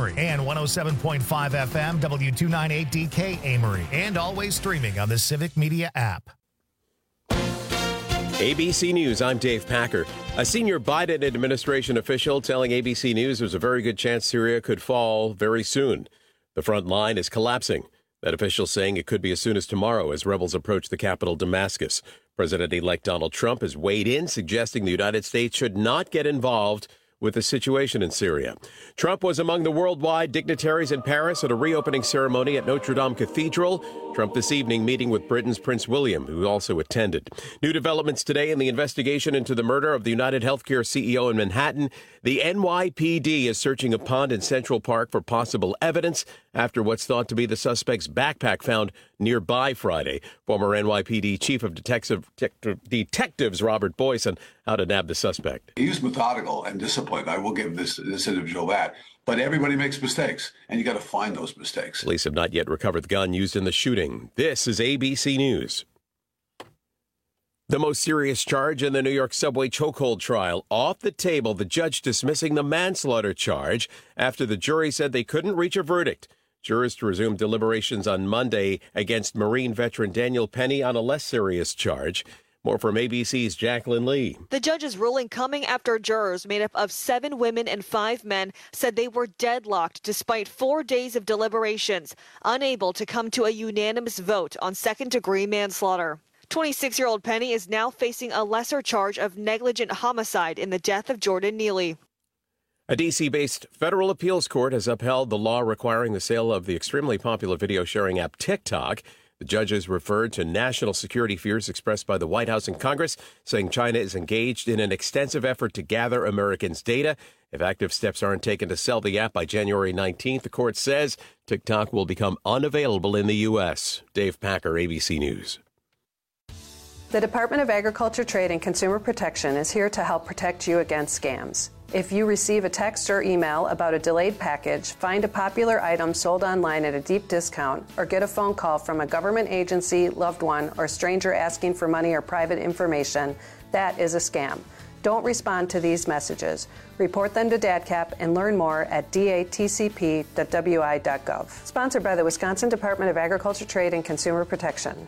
Amory, and 107.5 FM W298DK Amory, and always streaming on the Civic Media app. ABC News, I'm Dave Packer. A senior Biden administration official telling ABC News there's a very good chance Syria could fall very soon. The front line is collapsing. That official saying it could be as soon as tomorrow as rebels approach the capital, Damascus. President-elect Donald Trump has weighed in, suggesting the United States should not get involved with the situation in Syria. Trump was among the worldwide dignitaries in Paris at a reopening ceremony at Notre Dame Cathedral. Trump this evening meeting with Britain's Prince William, who also attended. New developments today in the investigation into the murder of the United Healthcare CEO in Manhattan. The NYPD is searching a pond in Central Park for possible evidence after what's thought to be the suspect's backpack found nearby Friday. Former NYPD Chief of Detectives Robert Boyce on how to nab the suspect. He was methodical and disciplined. I will give this individual that. But everybody makes mistakes, and you got to find those mistakes. Police have not yet recovered the gun used in the shooting. This is ABC News. The most serious charge in the New York subway chokehold trial off the table, the judge dismissing the manslaughter charge after the jury said they couldn't reach a verdict. Jurors resumed deliberations on Monday against Marine veteran Daniel Penny on a less serious charge. More from ABC's Jacqueline Lee. The judge's ruling coming after jurors made up of 7 women and 5 men said they were deadlocked despite 4 days of deliberations, unable to come to a unanimous vote on second-degree manslaughter. 26-year-old Penny is now facing a lesser charge of negligent homicide in the death of Jordan Neely. A D.C.-based federal appeals court has upheld the law requiring the sale of the extremely popular video-sharing app TikTok. The judges referred to national security fears expressed by the White House and Congress, saying China is engaged in an extensive effort to gather Americans' data. If active steps aren't taken to sell the app by January 19th, the court says TikTok will become unavailable in the U.S. Dave Packer, ABC News. The Department of Agriculture, Trade, and Consumer Protection is here to help protect you against scams. If you receive a text or email about a delayed package, find a popular item sold online at a deep discount, or get a phone call from a government agency, loved one, or stranger asking for money or private information, that is a scam. Don't respond to these messages. Report them to DADCAP and learn more at datcp.wi.gov. Sponsored by the Wisconsin Department of Agriculture, Trade, and Consumer Protection.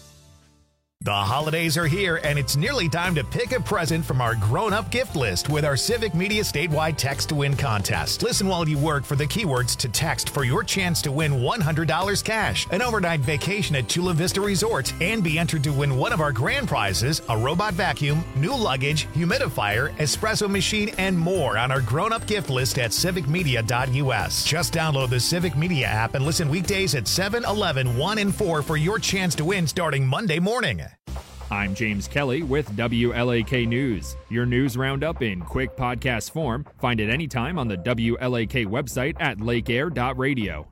The holidays are here, and it's nearly time to pick a present from our grown-up gift list with our Civic Media statewide Text to Win contest. Listen while you work for the keywords to text for your chance to win $100 cash, an overnight vacation at Chula Vista Resort, and be entered to win one of our grand prizes, a robot vacuum, new luggage, humidifier, espresso machine, and more on our grown-up gift list at civicmedia.us. Just download the Civic Media app and listen weekdays at 7, 11, 1, and 4 for your chance to win starting Monday morning. I'm James Kelly with WLAK News. Your news roundup in quick podcast form. Find it anytime on the WLAK website at lakeair.radio.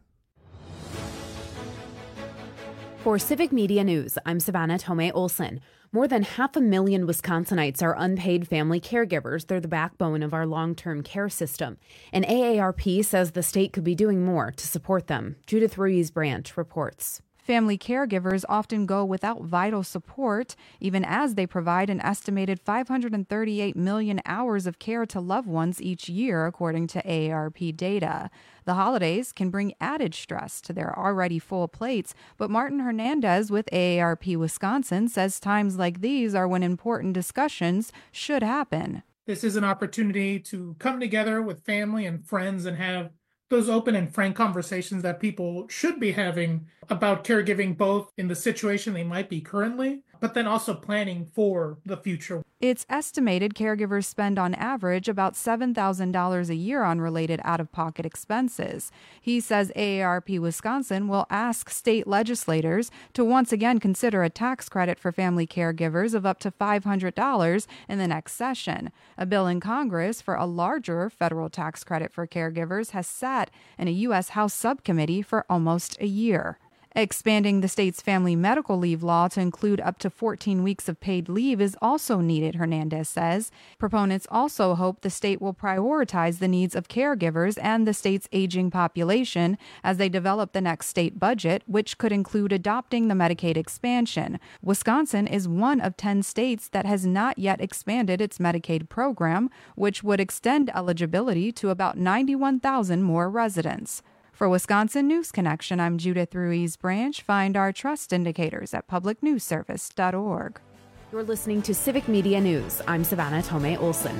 For Civic Media News, I'm Savannah Tomei Olson. More than 500,000 Wisconsinites are unpaid family caregivers. They're the backbone of our long-term care system. And AARP says the state could be doing more to support them. Judith Ruiz-Branch reports. Family caregivers often go without vital support, even as they provide an estimated 538 million hours of care to loved ones each year, according to AARP data. The holidays can bring added stress to their already full plates, but Martin Hernandez with AARP Wisconsin says times like these are when important discussions should happen. This is an opportunity to come together with family and friends and have those open and frank conversations that people should be having about caregiving, both in the situation they might be currently, but then also planning for the future. It's estimated caregivers spend on average about $7,000 a year on related out-of-pocket expenses. He says AARP Wisconsin will ask state legislators to once again consider a tax credit for family caregivers of up to $500 in the next session. A bill in Congress for a larger federal tax credit for caregivers has sat in a U.S. House subcommittee for almost a year. Expanding the state's family medical leave law to include up to 14 weeks of paid leave is also needed, Hernandez says. Proponents also hope the state will prioritize the needs of caregivers and the state's aging population as they develop the next state budget, which could include adopting the Medicaid expansion. Wisconsin is one of 10 states that has not yet expanded its Medicaid program, which would extend eligibility to about 91,000 more residents. For Wisconsin News Connection, I'm Judith Ruiz Branch. Find our trust indicators at publicnewsservice.org. You're listening to Civic Media News. I'm Savannah Tomei Olson.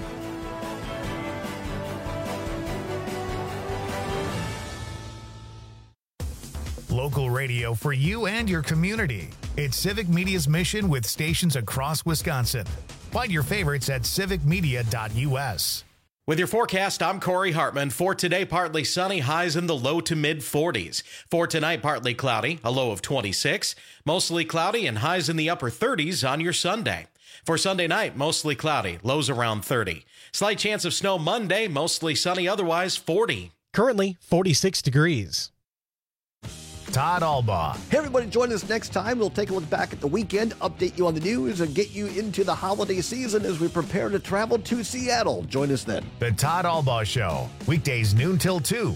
Local radio for you and your community. It's Civic Media's mission with stations across Wisconsin. Find your favorites at civicmedia.us. With your forecast, I'm Corey Hartman. For today, partly sunny, highs in the low to mid 40s. For tonight, partly cloudy, a low of 26. Mostly cloudy and highs in the upper 30s on your Sunday. For Sunday night, mostly cloudy, lows around 30. Slight chance of snow Monday, mostly sunny, otherwise 40. Currently 46 degrees. Todd Albaugh. Hey, everybody, join us next time. We'll take a look back at the weekend, update you on the news, and get you into the holiday season as we prepare to travel to Seattle. Join us then. The Todd Albaugh Show, weekdays noon till 2.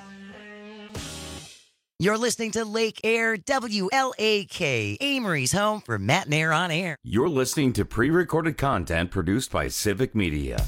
You're listening to Lake Air WLAK, Amory's home for Matt and Air on Air. You're listening to pre-recorded content produced by Civic Media.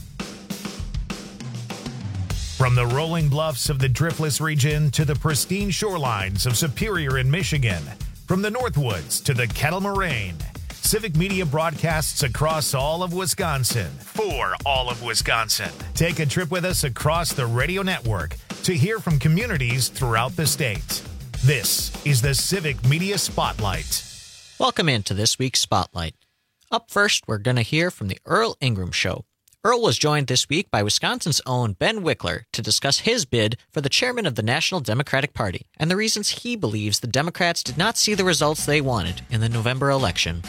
From the rolling bluffs of the Driftless region to the pristine shorelines of Superior in Michigan, from the Northwoods to the Kettle Moraine, Civic Media broadcasts across all of Wisconsin for all of Wisconsin. Take a trip with us across the radio network to hear from communities throughout the state. This is the Civic Media Spotlight. Welcome into this week's Spotlight. Up first, we're going to hear from the Earl Ingram Show. Earl was joined this week by Wisconsin's own Ben Wickler to discuss his bid for the chairman of the National Democratic Party and the reasons he believes the Democrats did not see the results they wanted in the November election.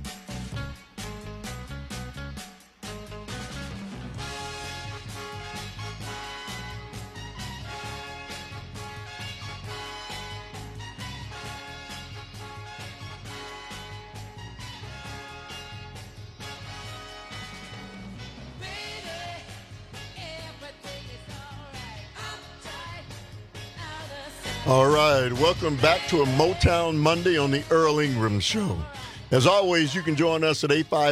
All right, welcome back to a Motown Monday on the Earl Ingram Show. As always, you can join us at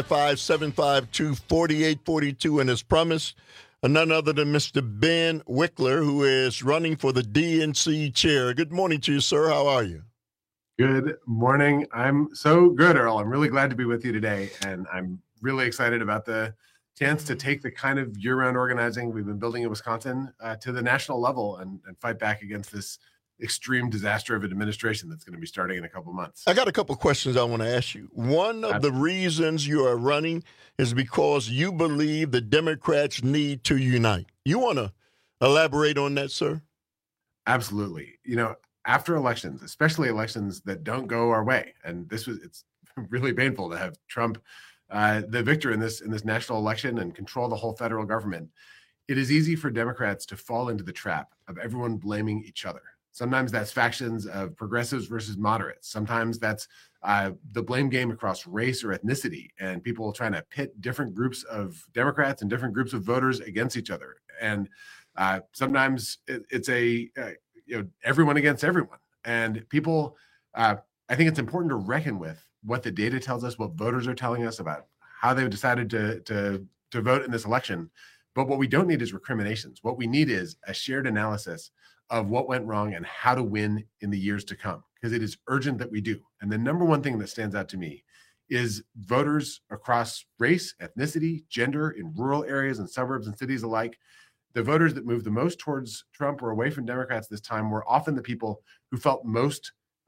855-752-4842, and as promised, none other than Mr. Ben Wickler, who is running for the DNC chair. Good morning to you, sir. How are you? Good morning. I'm so good, Earl. I'm really glad to be with you today, and I'm really excited about the chance to take the kind of year-round organizing we've been building in Wisconsin to the national level and fight back against this extreme disaster of an administration that's going to be starting in a couple months. I got a couple questions I want to ask you. One of the reasons you are running is because you believe the Democrats need to unite. You want to elaborate on that, sir? Absolutely. You know, after elections, especially elections that don't go our way, and it's really painful to have Trump the victor in this national election and control the whole federal government. It is easy for Democrats to fall into the trap of everyone blaming each other. Sometimes that's factions of progressives versus moderates. Sometimes that's the blame game across race or ethnicity and people trying to pit different groups of Democrats and different groups of voters against each other. And sometimes it's everyone against everyone. And people, I think it's important to reckon with what the data tells us, what voters are telling us about how they've decided to vote in this election. But what we don't need is recriminations. What we need is a shared analysis of what went wrong and how to win in the years to come, because it is urgent that we do. And the number one thing that stands out to me is voters across race, ethnicity, gender, in rural areas and suburbs and cities alike. The voters that moved the most towards Trump or away from Democrats this time were often the people who felt most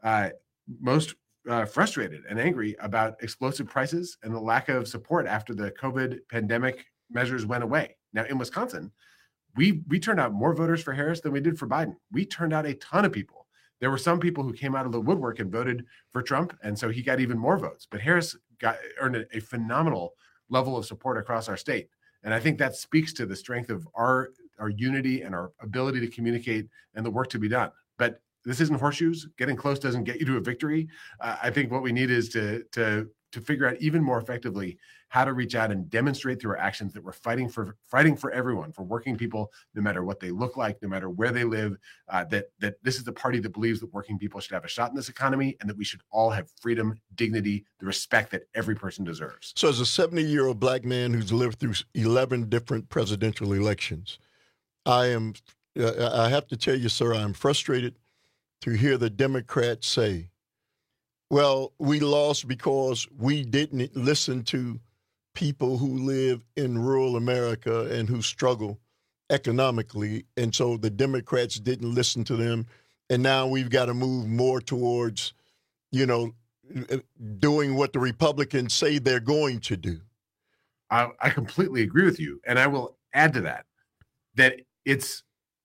frustrated and angry about explosive prices and the lack of support after the COVID pandemic measures went away. Now, in Wisconsin, we turned out more voters for Harris than we did for Biden. We turned out a ton of people. There were some people who came out of the woodwork and voted for Trump, and so he got even more votes. But Harris earned a phenomenal level of support across our state. And I think that speaks to the strength of our unity and our ability to communicate and the work to be done. But this isn't horseshoes. Getting close doesn't get you to a victory. I think what we need is to figure out even more effectively how to reach out and demonstrate through our actions that we're fighting for everyone, for working people, no matter what they look like, no matter where they live, that this is the party that believes that working people should have a shot in this economy and that we should all have freedom, dignity, the respect that every person deserves. So as a 70-year-old black man who's lived through 11 different presidential elections, I have to tell you, sir, I'm frustrated to hear the Democrats say, well, we lost because we didn't listen to people who live in rural America and who struggle economically. And so the Democrats didn't listen to them. And now we've got to move more towards, doing what the Republicans say they're going to do. I completely agree with you. And I will add to that it's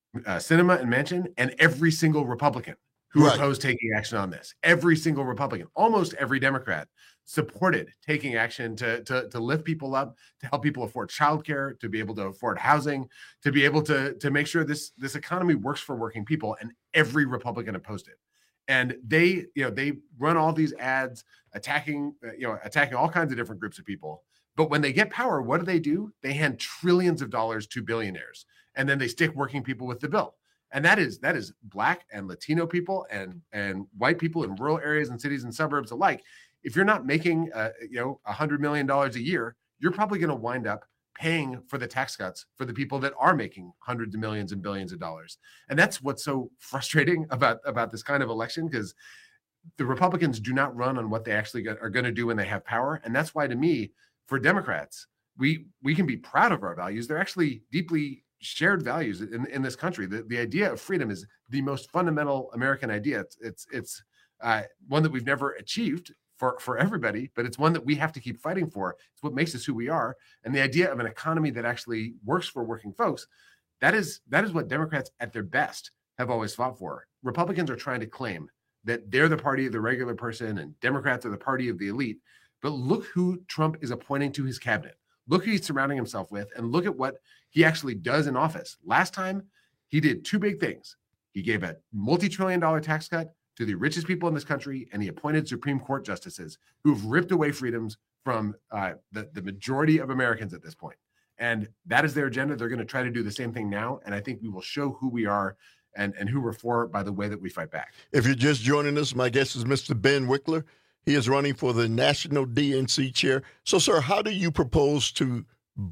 Sinema and Manchin and every single Republican who opposed taking action on this. Every single Republican, almost every Democrat supported taking action to lift people up, to help people afford childcare, to be able to afford housing, to be able to make sure this economy works for working people. And every Republican opposed it. And they run all these ads attacking all kinds of different groups of people. But when they get power, what do? They hand trillions of dollars to billionaires, and then they stick working people with the bill. And that is Black and Latino people and white people in rural areas and cities and suburbs alike. If you're not making $100 million a year, you're probably going to wind up paying for the tax cuts for the people that are making hundreds of millions and billions of dollars. And that's what's so frustrating about this kind of election, because the Republicans do not run on what they actually are going to do when they have power. And that's why, to me, for Democrats, we can be proud of our values. They're actually deeply shared values in this country. The idea of freedom is the most fundamental American idea. It's one that we've never achieved for everybody, but it's one that we have to keep fighting for. It's what makes us who we are. And the idea of an economy that actually works for working folks, that is what Democrats at their best have always fought for. Republicans are trying to claim that they're the party of the regular person and Democrats are the party of the elite. But look who Trump is appointing to his cabinet. Look who he's surrounding himself with, and look at what he actually does in office. Last time, he did two big things. He gave a multi-trillion-dollar tax cut to the richest people in this country, and he appointed Supreme Court justices who've ripped away freedoms from the majority of Americans at this point. And that is their agenda. They're going to try to do the same thing now, and I think we will show who we are and who we're for by the way that we fight back. If you're just joining us, my guest is Mr. Ben Wickler. He is running for the National DNC chair. So, sir, how do you propose to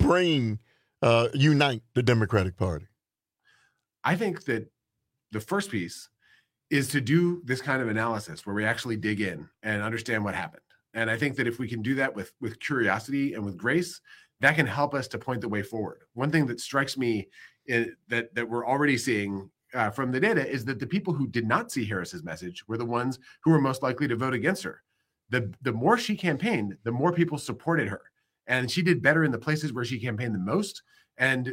unite the Democratic Party? I think that the first piece is to do this kind of analysis where we actually dig in and understand what happened. And I think that if we can do that with curiosity and with grace, that can help us to point the way forward. One thing that strikes me that we're already seeing from the data is that the people who did not see Harris's message were the ones who were most likely to vote against her. The more she campaigned, the more people supported her. And she did better in the places where she campaigned the most. And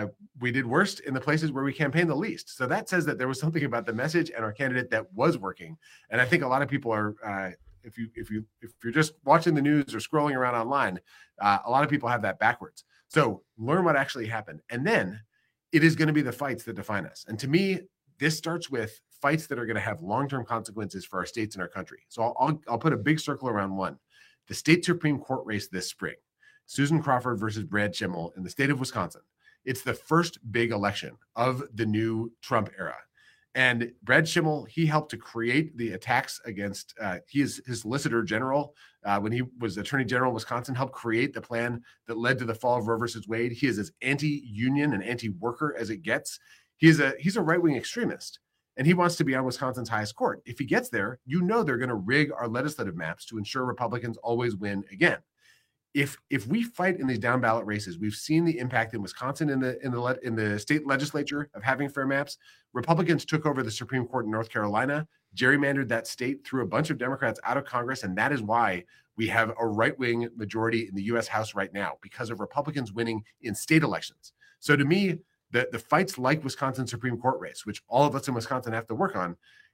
we did worst in the places where we campaigned the least. So that says that there was something about the message and our candidate that was working. And I think a lot of people are, if you're just watching the news or scrolling around online, a lot of people have that backwards. So learn what actually happened. And then it is going to be the fights that define us. And to me, this starts with fights that are going to have long-term consequences for our states and our country. So I'll put a big circle around one. The state Supreme Court race this spring, Susan Crawford versus Brad Schimel in the state of Wisconsin. It's the first big election of the new Trump era. And Brad Schimel, he helped to create the attacks against, his solicitor general, when he was attorney general of Wisconsin, helped create the plan that led to the fall of Roe versus Wade. He is as anti-union and anti-worker as it gets. He's a right-wing extremist. And he wants to be on Wisconsin's highest court. If he gets there, they're going to rig our legislative maps to ensure Republicans always win again. If we fight in these down ballot races, we've seen the impact in Wisconsin in the state legislature of having fair maps. Republicans took over the Supreme Court in North Carolina, gerrymandered that state, threw a bunch of Democrats out of Congress, and that is why we have a right-wing majority in the U.S. House right now, because of Republicans winning in state elections. So to me, the fights like Wisconsin Supreme Court race, which all of us in Wisconsin have to work on,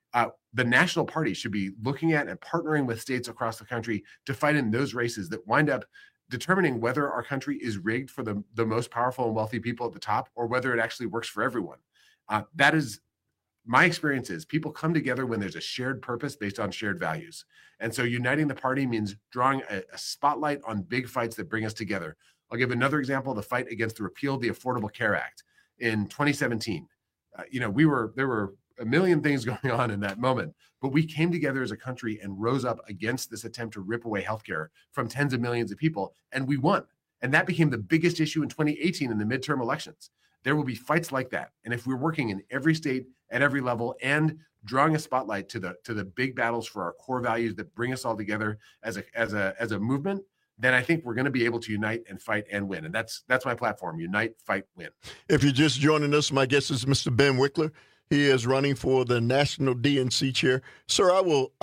the national party should be looking at and partnering with states across the country to fight in those races that wind up determining whether our country is rigged for the most powerful and wealthy people at the top, or whether it actually works for everyone. That is my experience is people come together when there's a shared purpose based on shared values. And so uniting the party means drawing a spotlight on big fights that bring us together. I'll give another example, the fight against the repeal of the Affordable Care Act in 2017. There were a million things going on in that moment, but we came together as a country and rose up against this attempt to rip away healthcare from tens of millions of people, and we won. And that became the biggest issue in 2018 in the midterm elections. There will be fights like that. And if we're working in every state at every level and drawing a spotlight to the big battles for our core values that bring us all together as a movement, then I think we're going to be able to unite and fight and win. And that's my platform: unite, fight, win. If you're just joining us, my guest is Mr. Ben Wickler. He is running for the national DNC chair. Sir, I will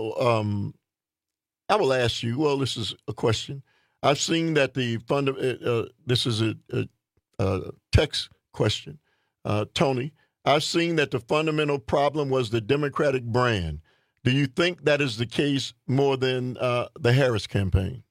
ask you. Well, this is a question. I've seen that this is a text question, Tony. I've seen that the fundamental problem was the Democratic brand. Do you think that is the case more than the Harris campaign?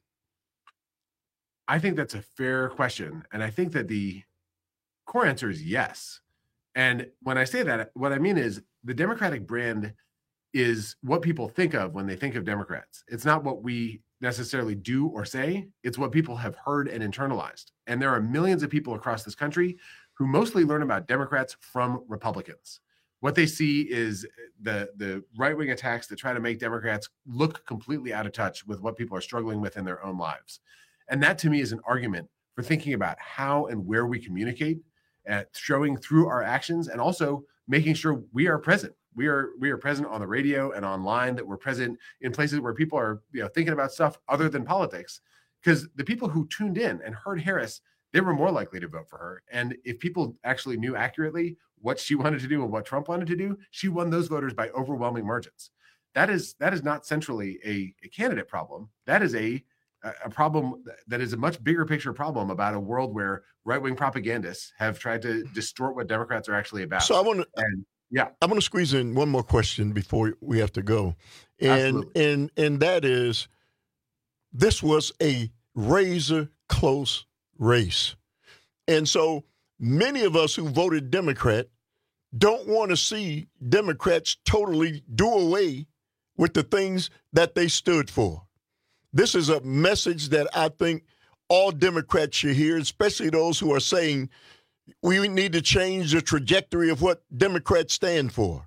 I think that's a fair question. And I think that the core answer is yes. And when I say that, what I mean is the Democratic brand is what people think of when they think of Democrats. It's not what we necessarily do or say. It's what people have heard and internalized. And there are millions of people across this country who mostly learn about Democrats from Republicans. What they see is the right-wing attacks that try to make Democrats look completely out of touch with what people are struggling with in their own lives. And that, to me, is an argument for thinking about how and where we communicate, showing through our actions, and also making sure we are present. We are present on the radio and online, that we're present in places where people are thinking about stuff other than politics. Because the people who tuned in and heard Harris, they were more likely to vote for her. And if people actually knew accurately what she wanted to do and what Trump wanted to do, she won those voters by overwhelming margins. That is not centrally a candidate problem. That is a problem that is a much bigger picture problem about a world where right-wing propagandists have tried to distort what Democrats are actually about. So I want to squeeze in one more question before we have to go. And that is, this was a razor close race. And so many of us who voted Democrat don't want to see Democrats totally do away with the things that they stood for. This is a message that I think all Democrats should hear, especially those who are saying we need to change the trajectory of what Democrats stand for.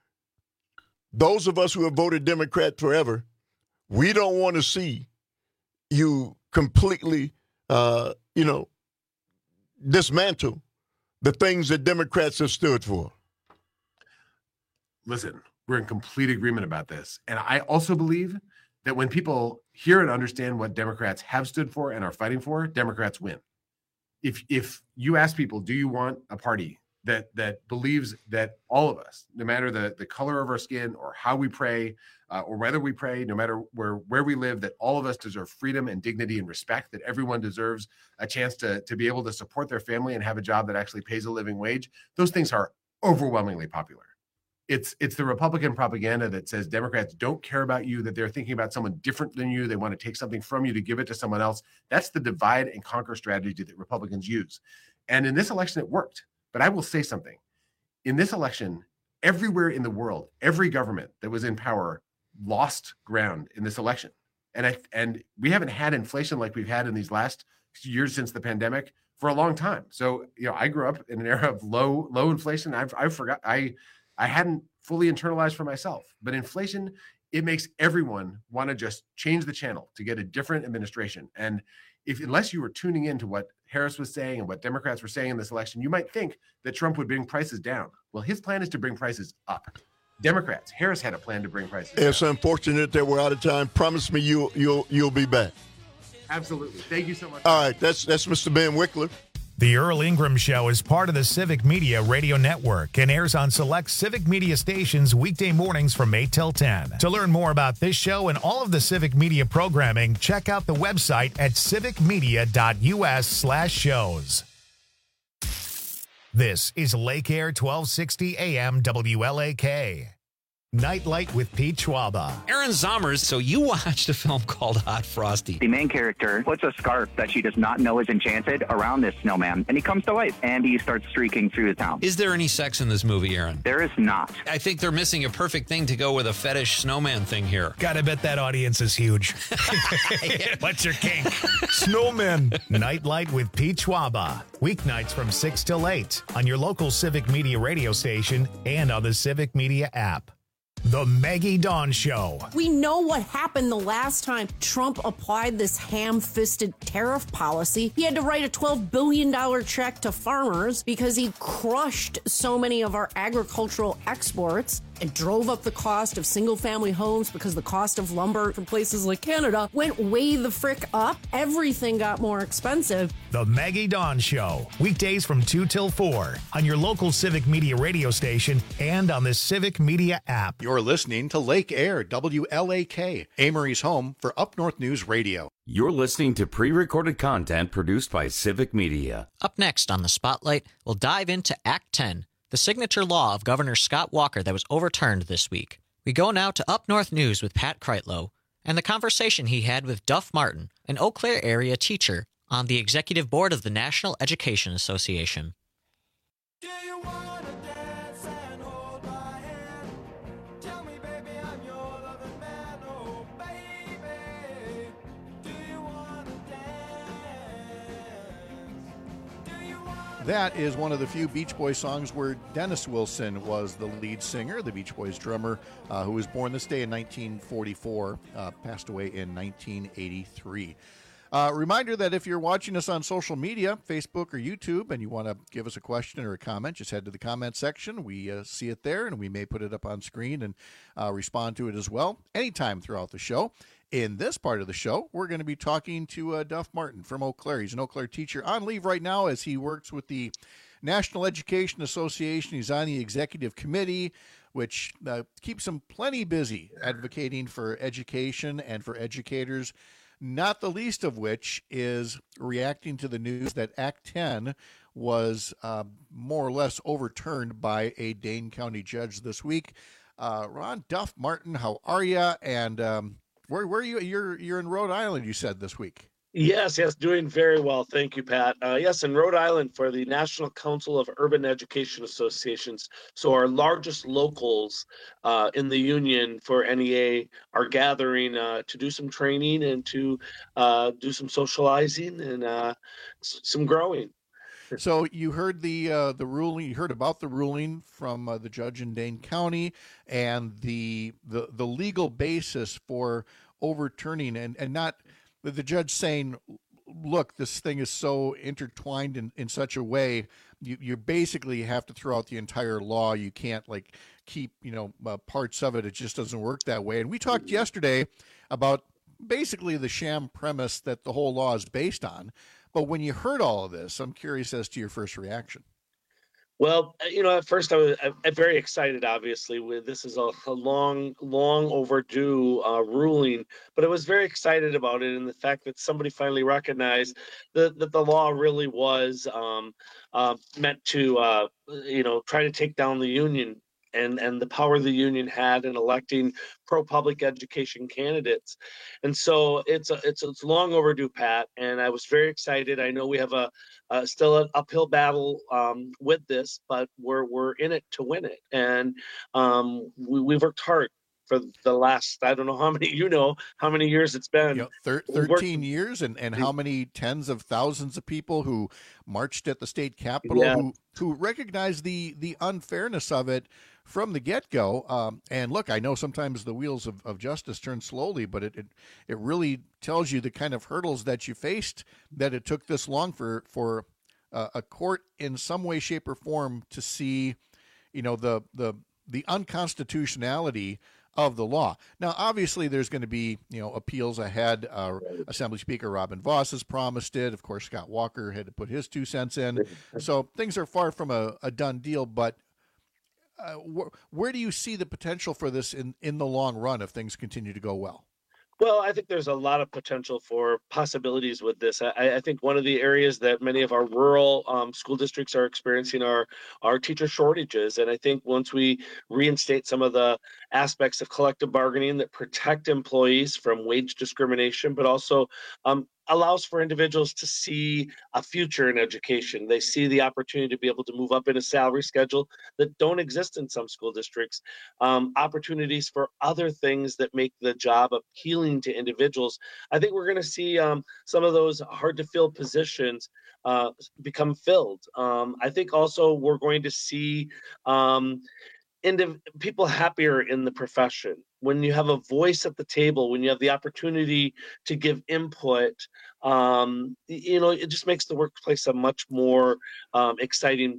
Those of us who have voted Democrat forever, we don't want to see you completely, dismantle the things that Democrats have stood for. Listen, we're in complete agreement about this. And I also believe that when people hear and understand what Democrats have stood for and are fighting for, Democrats win. If you ask people, do you want a party that believes that all of us, no matter the color of our skin or how we pray, or whether we pray, no matter where we live, that all of us deserve freedom and dignity and respect, that everyone deserves a chance to be able to support their family and have a job that actually pays a living wage, those things are overwhelmingly popular. It's the Republican propaganda that says Democrats don't care about you, that they're thinking about someone different than you. They want to take something from you to give it to someone else. That's the divide and conquer strategy that Republicans use. And in this election, it worked. But I will say something. In this election, everywhere in the world, every government that was in power lost ground in this election. And we haven't had inflation like we've had in these last years since the pandemic for a long time. So, I grew up in an era of low inflation. I hadn't fully internalized for myself, but inflation, it makes everyone want to just change the channel to get a different administration. And unless you were tuning into what Harris was saying and what Democrats were saying in this election, you might think that Trump would bring prices down. Well, his plan is to bring prices up. Democrats, Harris had a plan to bring prices down. It's unfortunate that we're out of time. Promise me you'll be back. Absolutely. Thank you so much. All right, that's Mr. Ben Wickler. The Earl Ingram Show is part of the Civic Media Radio Network and airs on select Civic Media stations weekday mornings from 8 till 10. To learn more about this show and all of the Civic Media programming, check out the website at civicmedia.us/shows. This is Lake Air 1260 AM WLAK. Nightlight with Pete Schwaba. Aaron Zommers, so you watched a film called Hot Frosty. The main character puts a scarf that she does not know is enchanted around this snowman, and he comes to life, and he starts streaking through the town. Is there any sex in this movie, Aaron? There is not. I think they're missing a perfect thing to go with a fetish snowman thing here. Gotta bet that audience is huge. What's your kink? Snowmen. Nightlight with Pete Schwaba. Weeknights from 6 till 8 on your local Civic Media radio station and on the Civic Media app. The Maggie Dawn Show. We know what happened the last time Trump applied this ham-fisted tariff policy. He had to write a $12 billion check to farmers because he crushed so many of our agricultural exports and drove up the cost of single-family homes because the cost of lumber from places like Canada went way the frick up. Everything got more expensive. The Maggie Dawn Show. Weekdays from 2 till 4 on your local Civic Media radio station and on the Civic Media app. You're listening to Lake Air, WLAK, Amory's home for Up North News Radio. You're listening to pre-recorded content produced by Civic Media. Up next on the Spotlight, we'll dive into Act 10, the signature law of Governor Scott Walker that was overturned this week. We go now to Up North News with Pat Kreitlow and the conversation he had with Duff Martin, an Eau Claire area teacher on the executive board of the National Education Association. That is one of the few Beach Boys songs where Dennis Wilson was the lead singer, the Beach Boys drummer, who was born this day in 1944, passed away in 1983. Reminder that if you're watching us on social media, Facebook or YouTube, and you want to give us a question or a comment, just head to the comment section. We see it there, and we may put it up on screen and respond to it as well anytime throughout the show. In this part of the show, we're going to be talking to Duff Martin from Eau Claire. He's an Eau Claire teacher on leave right now as he works with the National Education Association. He's on the executive committee, which keeps him plenty busy advocating for education and for educators, not the least of which is reacting to the news that Act 10 was more or less overturned by a Dane County judge this week. Ron, Duff Martin, how are you? And where are you? You're in Rhode Island, you said, this week. Yes, doing very well. Thank you, Pat. Yes, in Rhode Island for the National Council of Urban Education Associations. So our largest locals in the union for NEA are gathering to do some training and to do some socializing and some growing. So you heard the ruling. You heard about the ruling from the judge in Dane County and the legal basis for overturning and not the judge saying, look, this thing is so intertwined in such a way, you basically have to throw out the entire law. You can't keep parts of it. It just doesn't work that way. And we talked yesterday about basically the sham premise that the whole law is based on. But when you heard all of this, I'm curious as to your first reaction. Well, at first I'm very excited, obviously. This is a long overdue ruling, but I was very excited about it and the fact that somebody finally recognized that the law really was meant to, try to take down the union and the power the union had in electing pro-public education candidates. And so it's long overdue, Pat, and I was very excited. I know we have still an uphill battle with this, but we're in it to win it. And we've worked hard for the last, I don't know how many years it's been. 13 years and how many tens of thousands of people who marched at the state capitol who recognized the unfairness of it from the get-go. And look, I know sometimes the wheels of justice turn slowly, but it really tells you the kind of hurdles that you faced, that it took this long for a court in some way, shape, or form to see, the unconstitutionality of the law. Now, obviously, there's going to be, appeals ahead. Assembly Speaker Robin Vos has promised it. Of course, Scott Walker had to put his 2 cents in. So things are far from a done deal, but where do you see the potential for this in the long run if things continue to go well? Well, I think there's a lot of potential for possibilities with this. I think one of the areas that many of our rural school districts are experiencing are teacher shortages. And I think once we reinstate some of the aspects of collective bargaining that protect employees from wage discrimination, but also allows for individuals to see a future in education. They see the opportunity to be able to move up in a salary schedule that don't exist in some school districts, opportunities for other things that make the job appealing to individuals. I think we're going to see some of those hard to fill positions become filled. I think also we're going to see people happier in the profession. When you have a voice at the table, when you have the opportunity to give input, it just makes the workplace a much more exciting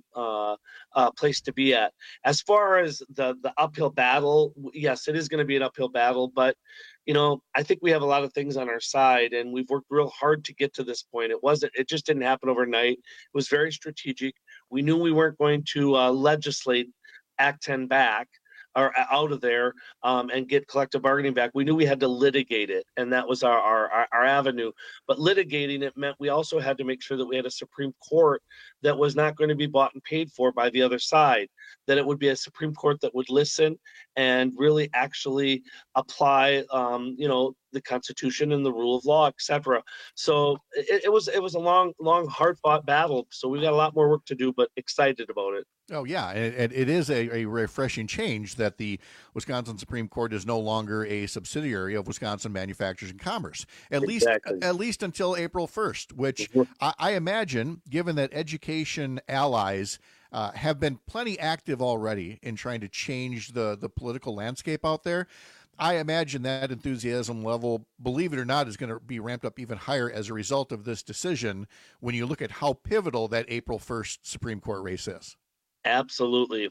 place to be at. As far as the uphill battle, yes, it is going to be an uphill battle, but I think we have a lot of things on our side, and we've worked real hard to get to this point. It just didn't happen overnight. It was very strategic. We knew we weren't going to legislate Act 10 back or out of there and get collective bargaining back. We knew we had to litigate it, and that was our avenue. But litigating it meant we also had to make sure that we had a Supreme Court that was not going to be bought and paid for by the other side, that it would be a Supreme Court that would listen and really actually apply, the Constitution and the rule of law, etc. So it was a long, hard-fought battle. So we've got a lot more work to do, but excited about it. Oh, yeah. And it is a refreshing change that the Wisconsin Supreme Court is no longer a subsidiary of Wisconsin Manufacturers and Commerce, at least until April 1st, which I imagine, given that education allies have been plenty active already in trying to change the political landscape out there, I imagine that enthusiasm level, believe it or not, is going to be ramped up even higher as a result of this decision when you look at how pivotal that April 1st Supreme Court race is. Absolutely.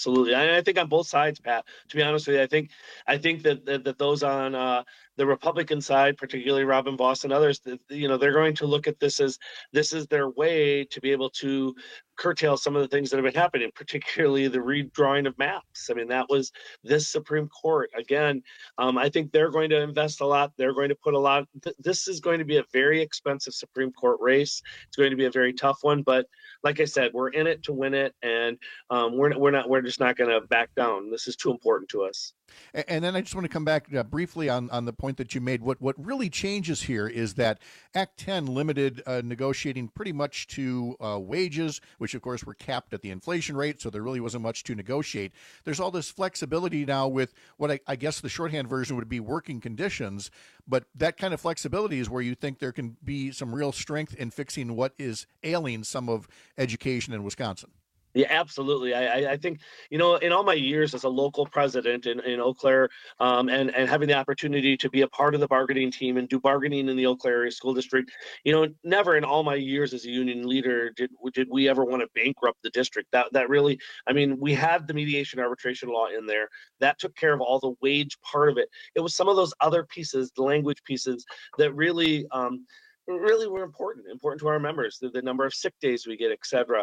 I think on both sides, Pat, to be honest with you, I think that those on the Republican side, particularly Robin Vos and others, they're going to look at this as this is their way to be able to curtail some of the things that have been happening, particularly the redrawing of maps. I mean, that was this Supreme Court. Again, I think they're going to invest a lot. They're going to put a lot. This is going to be a very expensive Supreme Court race. It's going to be a very tough one. But like I said, we're in it to win it, and we're just not going to back down. This is too important to us. And then I just want to come back briefly on the point that you made. What really changes here is that Act 10 limited negotiating pretty much to wages, which of course were capped at the inflation rate, so there really wasn't much to negotiate. There's all this flexibility now with what I guess the shorthand version would be working conditions, but that kind of flexibility is where you think there can be some real strength in fixing what is ailing some of education in Wisconsin. Yeah, absolutely. I think, in all my years as a local president in Eau Claire and having the opportunity to be a part of the bargaining team and do bargaining in the Eau Claire Area School District, never in all my years as a union leader did we ever want to bankrupt the district. That really, we had the mediation arbitration law in there. That took care of all the wage part of it. It was some of those other pieces, the language pieces, that really were important to our members, the number of sick days we get, et cetera.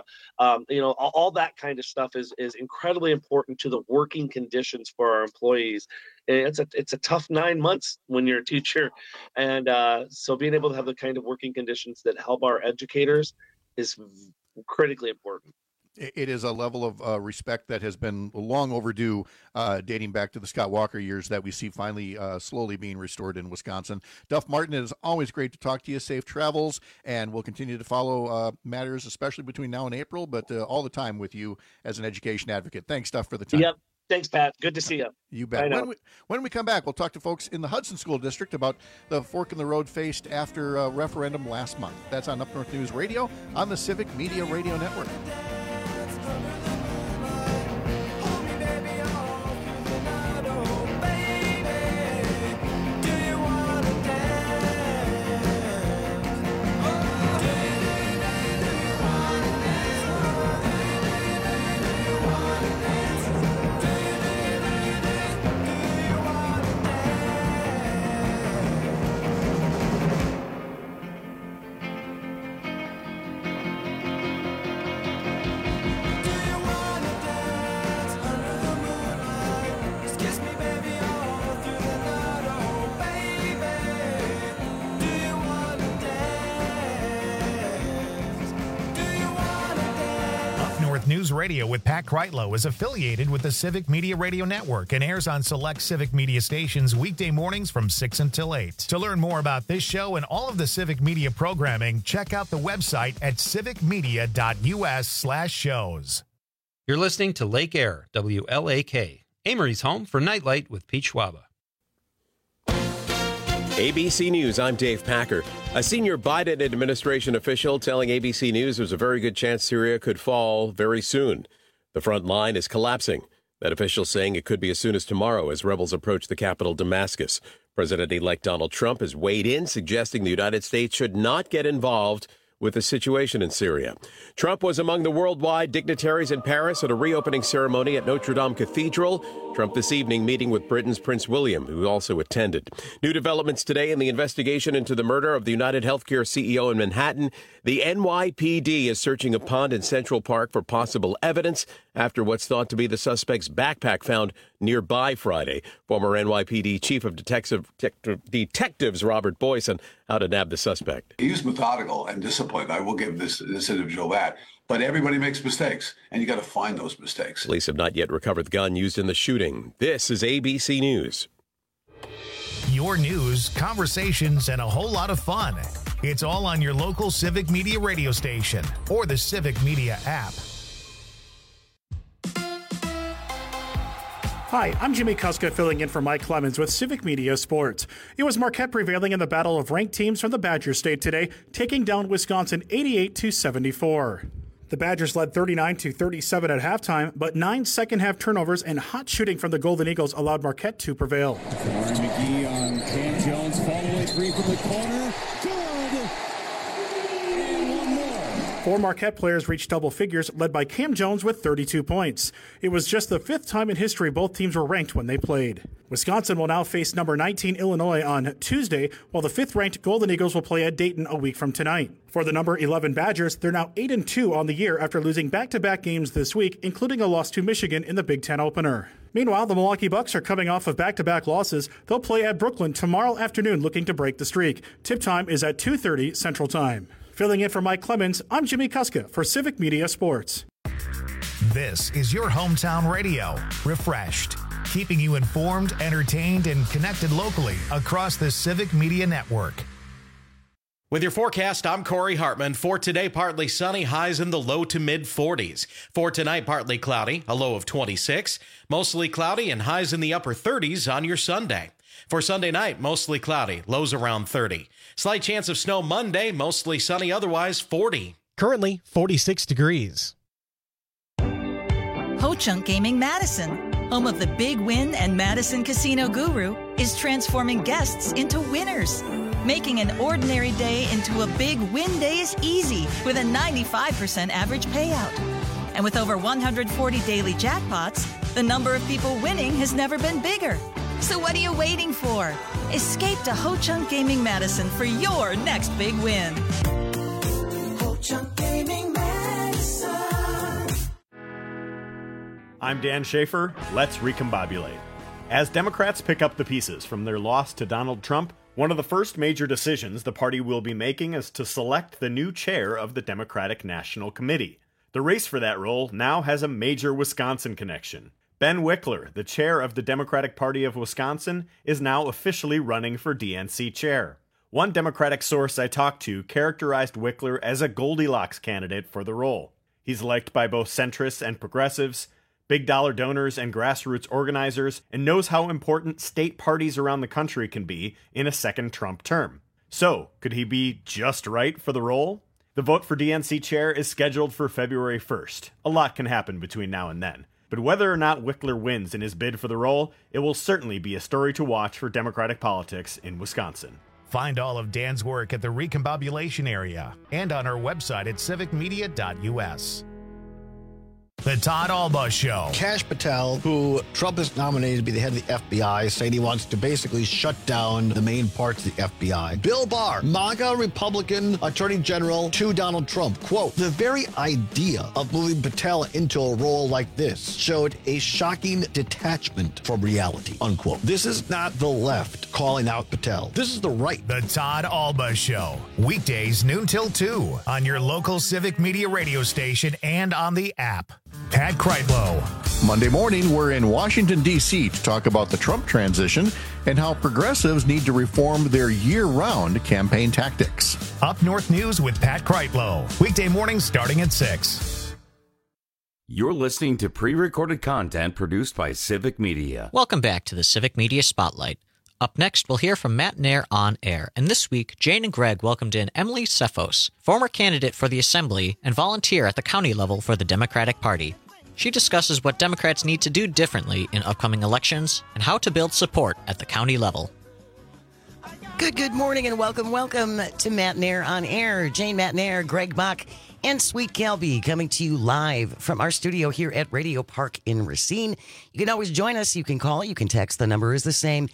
All that kind of stuff is incredibly important to the working conditions for our employees. It's a tough 9 months when you're a teacher. And so being able to have the kind of working conditions that help our educators is critically important. It is a level of respect that has been long overdue, dating back to the Scott Walker years, that we see finally slowly being restored in Wisconsin. Duff Martin, it is always great to talk to you. Safe travels, and we'll continue to follow matters, especially between now and April, but all the time with you as an education advocate. Thanks, Duff, for the time. Yep. Thanks, Pat. Good to see you. You bet. When we come back, we'll talk to folks in the Hudson School District about the fork in the road faced after a referendum last month. That's on Up North News Radio on the Civic Media Radio Network. Radio with Pat Kreitlow is affiliated with the Civic Media Radio Network and airs on select Civic Media stations weekday mornings from 6 until 8. To learn more about this show and all of the Civic Media programming, check out the website at civicmedia.us/shows. You're listening to Lake Air, WLAK, Amory's home for Nightlight with Pete Schwaba. ABC News, I'm Dave Packer. A senior Biden administration official telling ABC News there's a very good chance Syria could fall very soon. The front line is collapsing. That official saying it could be as soon as tomorrow as rebels approach the capital, Damascus. President-elect Donald Trump has weighed in, suggesting the United States should not get involved with the situation in Syria. Trump was among the worldwide dignitaries in Paris at a reopening ceremony at Notre Dame Cathedral. Trump this evening meeting with Britain's Prince William, who also attended. New developments today in the investigation into the murder of the United Healthcare CEO in Manhattan. The NYPD is searching a pond in Central Park for possible evidence after what's thought to be the suspect's backpack found nearby Friday. Former NYPD Chief of Detectives Robert Boyce on how to nab the suspect. He's methodical and disciplined. I will give this individual that. But everybody makes mistakes, and you got to find those mistakes. Police have not yet recovered the gun used in the shooting. This is ABC News. Your news, conversations, and a whole lot of fun. It's all on your local Civic Media radio station or the Civic Media app. Hi, I'm Jimmy Kuska filling in for Mike Clemens with Civic Media Sports. It was Marquette prevailing in the battle of ranked teams from the Badger State today, taking down Wisconsin 88-74. The Badgers led 39-37 at halftime, but 9 second-half turnovers and hot shooting from the Golden Eagles allowed Marquette to prevail. Kamari McGee on Cam Jones, fall-away three from the corner. Good! And one more. 4 Marquette players reached double figures, led by Cam Jones with 32 points. It was just the 5th time in history both teams were ranked when they played. Wisconsin will now face number 19 Illinois on Tuesday, while the 5th-ranked Golden Eagles will play at Dayton a week from tonight. For the number 11 Badgers, they're now 8-2 on the year after losing back-to-back games this week, including a loss to Michigan in the Big Ten opener. Meanwhile, the Milwaukee Bucks are coming off of back-to-back losses. They'll play at Brooklyn tomorrow afternoon looking to break the streak. Tip time is at 2:30 Central Time. Filling in for Mike Clemens, I'm Jimmy Kuska for Civic Media Sports. This is your hometown radio, refreshed, keeping you informed, entertained, and connected locally across the Civic Media Network. With your forecast, I'm Corey Hartman. For today, partly sunny, highs in the low to mid 40s. For tonight, partly cloudy, a low of 26. Mostly cloudy and highs in the upper 30s on your Sunday. For Sunday night, mostly cloudy, lows around 30. Slight chance of snow Monday, mostly sunny, otherwise 40. Currently 46 degrees. Ho-Chunk Gaming Madison, home of the Big Win and Madison Casino Guru, is transforming guests into winners. Making an ordinary day into a big win day is easy with a 95% average payout. And with over 140 daily jackpots, the number of people winning has never been bigger. So what are you waiting for? Escape to Ho-Chunk Gaming Madison for your next big win. Ho-Chunk Gaming Madison. I'm Dan Schaefer. Let's recombobulate. As Democrats pick up the pieces from their loss to Donald Trump, one of the first major decisions the party will be making is to select the new chair of the Democratic National Committee. The race for that role now has a major Wisconsin connection. Ben Wickler, the chair of the Democratic Party of Wisconsin, is now officially running for DNC chair. One Democratic source I talked to characterized Wickler as a Goldilocks candidate for the role. He's liked by both centrists and progressives, big-dollar donors and grassroots organizers, and knows how important state parties around the country can be in a second Trump term. So, could he be just right for the role? The vote for DNC chair is scheduled for February 1st. A lot can happen between now and then. But whether or not Wickler wins in his bid for the role, it will certainly be a story to watch for Democratic politics in Wisconsin. Find all of Dan's work at the Recombobulation area and on our website at civicmedia.us. The Todd Alba Show. Kash Patel, who Trump has nominated to be the head of the FBI, saying he wants to basically shut down the main parts of the FBI. Bill Barr, MAGA Republican Attorney General to Donald Trump. Quote, the very idea of moving Patel into a role like this showed a shocking detachment from reality, unquote. This is not the left calling out Patel. This is the right. The Todd Alba Show. Weekdays noon till 2 on your local Civic Media radio station and on the app. Pat Kreitlow. Monday morning, we're in Washington, D.C. to talk about the Trump transition and how progressives need to reform their year-round campaign tactics. Up North News with Pat Kreitlow. Weekday mornings starting at 6. You're listening to pre-recorded content produced by Civic Media. Welcome back to the Civic Media Spotlight. Up next, we'll hear from Matt Nair on air. And this week, Jane and Greg welcomed in Emily Sefos, former candidate for the Assembly and volunteer at the county level for the Democratic Party. She discusses what Democrats need to do differently in upcoming elections and how to build support at the county level. Good morning and welcome to Matt Nair on air. Jane Matt Nair, Greg Bach, and Sweet Calby coming to you live from our studio here at Radio Park in Racine. You can always join us. You can call, you can text. The number is the same,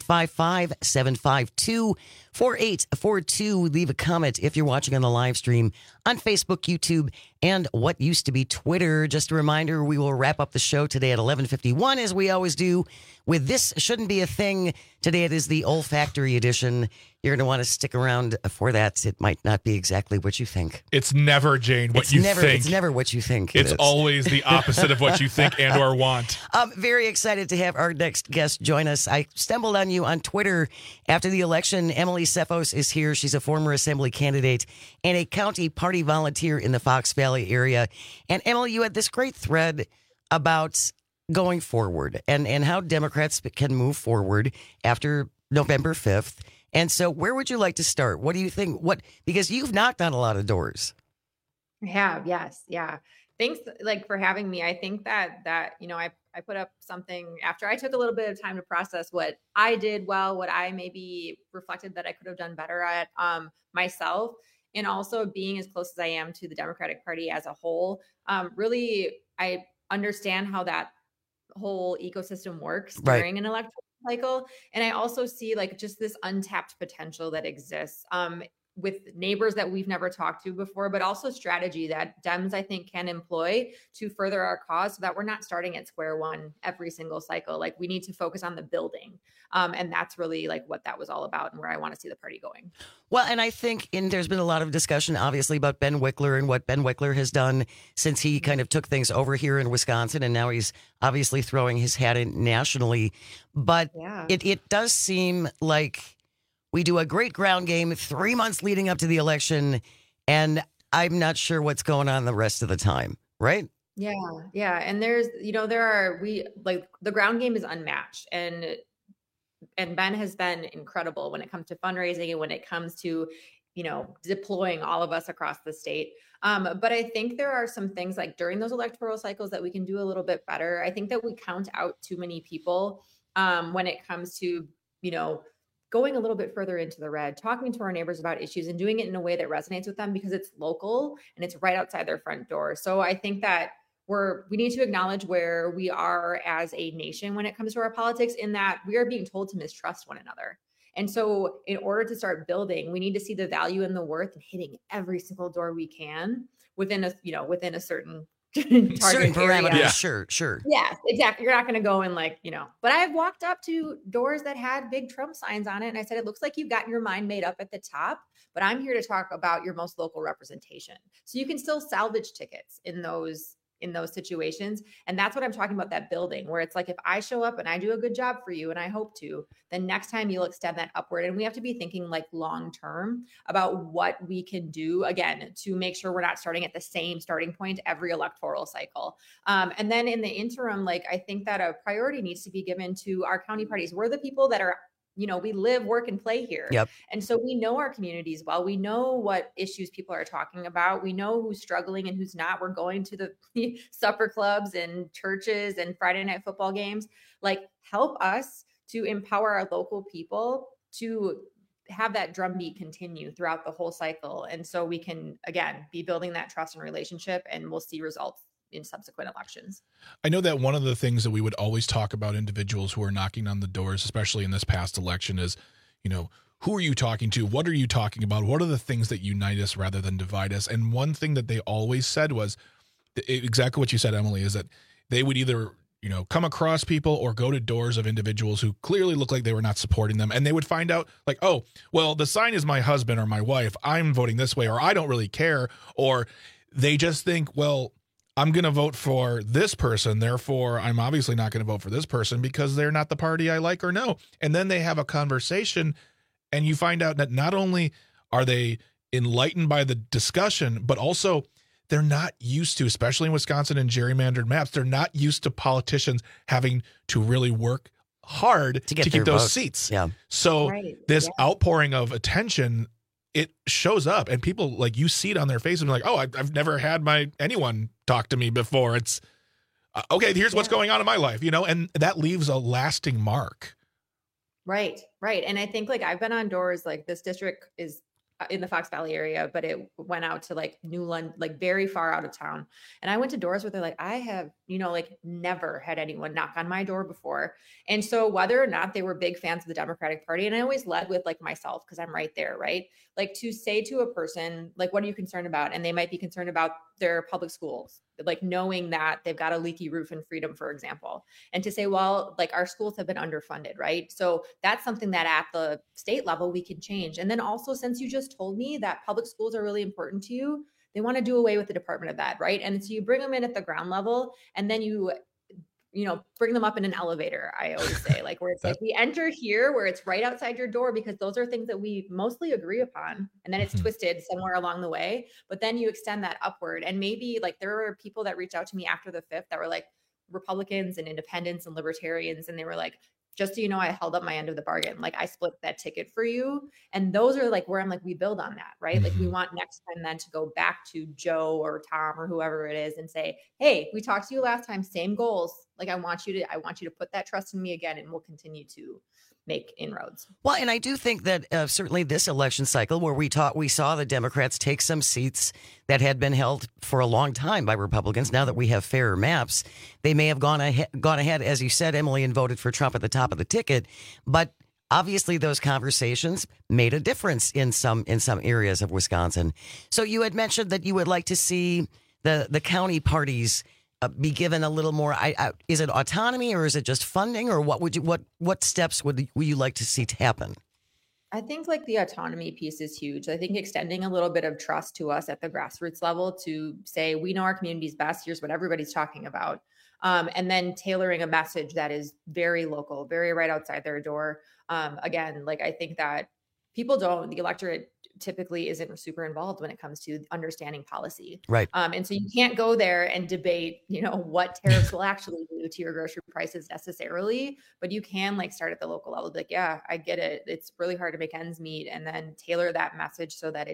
855-752-4842. Leave a comment if you're watching on the live stream on Facebook, YouTube, and what used to be Twitter. Just a reminder, we will wrap up the show today at 11:51, as we always do, with This Shouldn't Be a Thing. Today it is the olfactory edition. You're going to want to stick around for that. It might not be exactly what you think. It's never, Jane, what you think. It's never what you think. It's always the opposite of what you think and or want. I'm very excited to have our next guest join us. I stumbled on you on Twitter after the election. Emily Sefos is here. She's a former Assembly candidate and a county party volunteer in the Fox Valley area. And Emily, you had this great thread about going forward and how Democrats can move forward after November 5th. And so where would you like to start? What do you think? Because you've knocked on a lot of doors. I have, yes. Yeah. Thanks for having me. I think that I put up something after I took a little bit of time to process what I did well, what I maybe reflected that I could have done better at myself, and also being as close as I am to the Democratic Party as a whole. Really, I understand how that whole ecosystem works during an electoral cycle. And I also see just this untapped potential that exists with neighbors that we've never talked to before, but also strategy that Dems, I think, can employ to further our cause so that we're not starting at square one every single cycle. We need to focus on the building. And that's really what that was all about and where I want to see the party going. Well, and I think there's been a lot of discussion, obviously, about Ben Wickler and what Ben Wickler has done since he kind of took things over here in Wisconsin. And now he's obviously throwing his hat in nationally. But it does seem like we do a great ground game 3 months leading up to the election, and I'm not sure what's going on the rest of the time, right? Yeah. And there's, the ground game is unmatched, and Ben has been incredible when it comes to fundraising and when it comes to, deploying all of us across the state. But I think there are some things during those electoral cycles that we can do a little bit better. I think that we count out too many people when it comes to, going a little bit further into the red, talking to our neighbors about issues and doing it in a way that resonates with them because it's local and it's right outside their front door. So I think that we need to acknowledge where we are as a nation when it comes to our politics, in that we are being told to mistrust one another. And so in order to start building, we need to see the value and the worth in hitting every single door we can within a certain certain parameters. Yeah. Sure. Yes, exactly. You're not going to go and but I've walked up to doors that had big Trump signs on it. And I said, it looks like you've got your mind made up at the top, but I'm here to talk about your most local representation. So you can still salvage tickets in those situations. And that's what I'm talking about, that building, where it's if I show up and I do a good job for you, and I hope to, then next time you'll extend that upward. And we have to be thinking long-term about what we can do, again, to make sure we're not starting at the same starting point every electoral cycle. And then in the interim, I think that a priority needs to be given to our county parties. We're the people that are we live, work, and play here. Yep. And so we know our communities well. We know what issues people are talking about. We know who's struggling and who's not. We're going to the supper clubs and churches and Friday night football games. Help us to empower our local people to have that drumbeat continue throughout the whole cycle. And so we can, again, be building that trust and relationship, and we'll see results in subsequent elections. I know that one of the things that we would always talk about individuals who are knocking on the doors, especially in this past election, is, who are you talking to? What are you talking about? What are the things that unite us rather than divide us? And one thing that they always said was exactly what you said, Emily, is that they would either, come across people or go to doors of individuals who clearly look like they were not supporting them. And they would find out oh, well, the sign is my husband or my wife. I'm voting this way, or I don't really care. Or they just think, well, I'm going to vote for this person, therefore I'm obviously not going to vote for this person because they're not the party I like or know. And then they have a conversation and you find out that not only are they enlightened by the discussion, but also they're not used to, especially in Wisconsin and gerrymandered maps, they're not used to politicians having to really work hard to keep those seats. Yeah. So this outpouring of attention, it shows up and people like you see it on their faces and like, oh, I've never had anyone talk to me before. It's okay. Here's what's going on in my life, and that leaves a lasting mark. Right. And I think like I've been on doors, like this district is in the Fox Valley area, but it went out to like New London, like very far out of town. And I went to doors where they're like, I have, like never had anyone knock on my door before. And so whether or not they were big fans of the Democratic Party, and I always led with like myself, because I'm right there, right? Like to say to a person, like, what are you concerned about? And they might be concerned about their public schools, like knowing that they've got a leaky roof in Freedom, for example. And to say, well, like our schools have been underfunded, right? So that's something that at the state level we can change. And then also, since you just told me that public schools are really important to you, they want to do away with the Department of Ed, right? And so you bring them in at the ground level, and then you bring them up in an elevator, I always say, like where it's like we enter here where it's right outside your door, because those are things that we mostly agree upon. And then it's twisted somewhere along the way, but then you extend that upward. And maybe like there were people that reached out to me after the 5th that were like Republicans and independents and libertarians. And they were like, just so you know, I held up my end of the bargain. Like I split that ticket for you. And those are like where I'm like, we build on that, right? Like we want next time then to go back to Joe or Tom or whoever it is and say, hey, we talked to you last time, same goals. Like I want you to put that trust in me again, and we'll continue to make inroads. Well, and I do think that certainly this election cycle where we saw the Democrats take some seats that had been held for a long time by Republicans. Now that we have fairer maps, they may have gone ahead, as you said, Emily, and voted for Trump at the top of the ticket. But obviously those conversations made a difference in some areas of Wisconsin. So you had mentioned that you would like to see the county parties be given a little more. Is it autonomy or is it just funding, or what steps would you like to see happen? I think like the autonomy piece is huge. I think extending a little bit of trust to us at the grassroots level to say, we know our communities best. Here's what everybody's talking about. And then tailoring a message that is very local, very right outside their door. Again, like I think that the electorate typically isn't super involved when it comes to understanding policy. Right. And so you can't go there and debate, what tariffs will actually do to your grocery prices necessarily, but you can like start at the local level. Like, yeah, I get it. It's really hard to make ends meet, and then tailor that message so that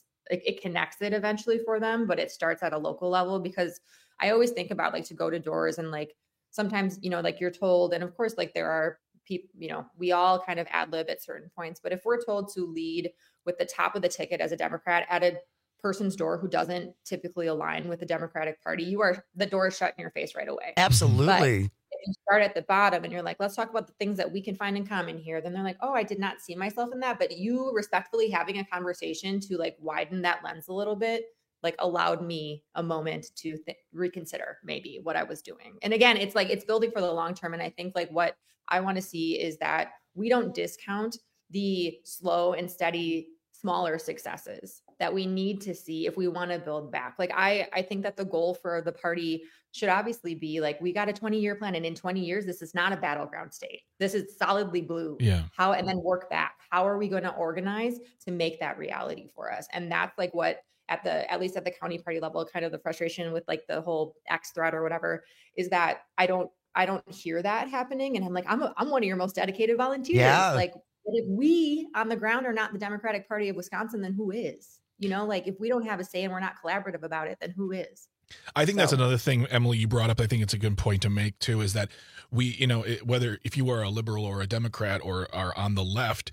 it connects it eventually for them, but it starts at a local level. Because I always think about like to go to doors and like sometimes, like you're told, and of course, like there are people, we all kind of ad lib at certain points, but if we're told to lead with the top of the ticket as a Democrat at a person's door who doesn't typically align with the Democratic Party, the door is shut in your face right away. Absolutely. But if you start at the bottom and you're like, let's talk about the things that we can find in common here, then they're like, oh, I did not see myself in that. But you respectfully having a conversation to like widen that lens a little bit, like allowed me a moment to reconsider maybe what I was doing. And again, it's like, it's building for the long term. And I think like what I want to see is that we don't discount the slow and steady, smaller successes that we need to see if we want to build back. Like, I think that the goal for the party should obviously be like, we got a 20-year plan, and in 20 years, this is not a battleground state. This is solidly blue. Yeah. And then work back. How are we going to organize to make that reality for us? And that's like what, at least at the county party level, kind of the frustration with like the whole X threat or whatever, is that I don't hear that happening. And I'm like, I'm one of your most dedicated volunteers. Yeah. Like, if we on the ground are not the Democratic Party of Wisconsin, then who is? Like if we don't have a say and we're not collaborative about it, then who is? I think that's another thing, Emily, you brought up. I think it's a good point to make too, is that we, whether if you are a liberal or a Democrat or are on the left,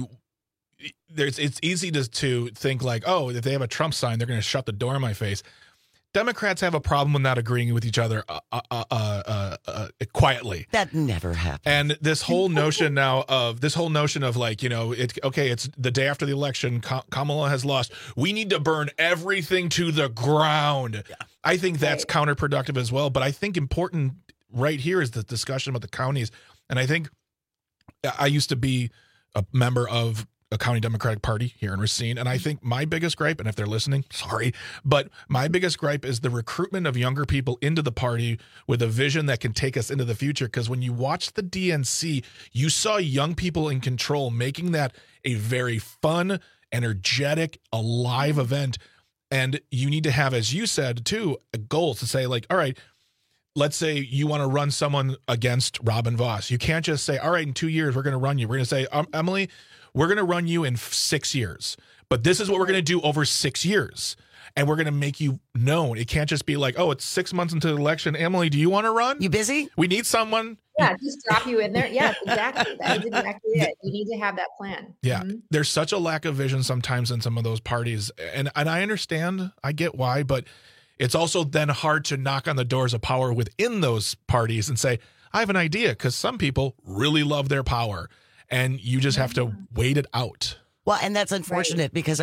it's easy to think like, oh, if they have a Trump sign, they're going to shut the door in my face. Democrats have a problem with not agreeing with each other quietly. That never happens. And this whole notion of like, it's the day after the election, Kamala has lost. We need to burn everything to the ground. Yeah. I think that's counterproductive as well. But I think important right here is the discussion about the counties. And I think I used to be a member of County Democratic Party here in Racine. And I think my biggest gripe, and if they're listening, sorry, but my biggest gripe is the recruitment of younger people into the party with a vision that can take us into the future. Because when you watch the DNC, you saw young people in control, making that a very fun, energetic, alive event. And you need to have, as you said, too, a goal to say, like, all right, let's say you want to run someone against Robin Vos. You can't just say, all right, in 2 years, we're going to run you. We're going to say, Emily, we're going to run you in 6 years. But this is what we're going to do over 6 years. And we're going to make you known. It can't just be like, oh, it's 6 months into the election. Emily, do you want to run? You busy? We need someone. Yeah, just drop you in there. Yes, exactly. That is exactly it. You need to have that plan. Yeah. There's such a lack of vision sometimes in some of those parties. And I understand. I get why. But it's also then hard to knock on the doors of power within those parties and say, I have an idea, because some people really love their power. And you just have to wait it out. Well, and that's unfortunate because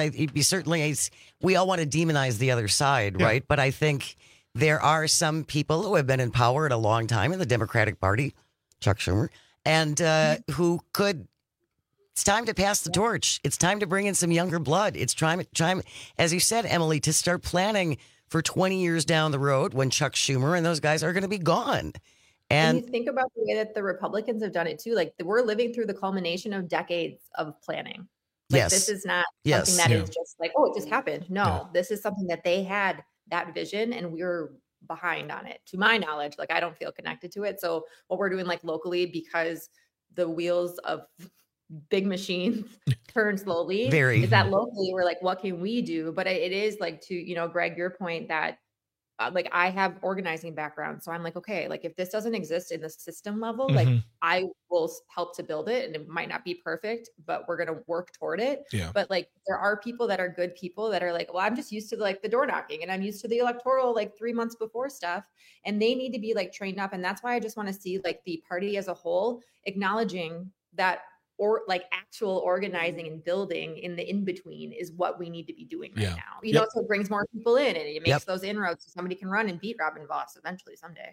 we all want to demonize the other side, right? But I think there are some people who have been in power at a long time in the Democratic Party, Chuck Schumer, and who could. It's time to pass the torch. It's time to bring in some younger blood. It's time, as you said, Emily, to start planning for 20 years down the road when Chuck Schumer and those guys are going to be gone. And you think about the way that the Republicans have done it too. Like we're living through the culmination of decades of planning. Like this is not something that is just like, oh, it just happened. No, this is something that they had that vision and we were behind on it. To my knowledge, like I don't feel connected to it. So what we're doing like locally, because the wheels of big machines turn slowly, is that locally we're like, what can we do? But it is like to, Greg, your point that like I have organizing background. So I'm like, okay, like if this doesn't exist in the system level, like I will help to build it, and it might not be perfect, but we're going to work toward it. Yeah. But like, there are people that are good people that are like, well, I'm just used to like the door knocking and I'm used to the electoral, like 3 months before stuff. And they need to be like trained up. And that's why I just want to see like the party as a whole acknowledging that, or like actual organizing and building in the in-between is what we need to be doing right now. You know, so it brings more people in and it makes those inroads so somebody can run and beat Robin Vos eventually someday.